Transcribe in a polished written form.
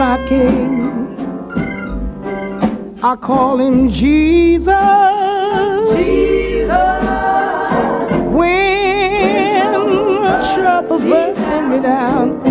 my King. I call him Jesus. Jesus. When troubles burn me down,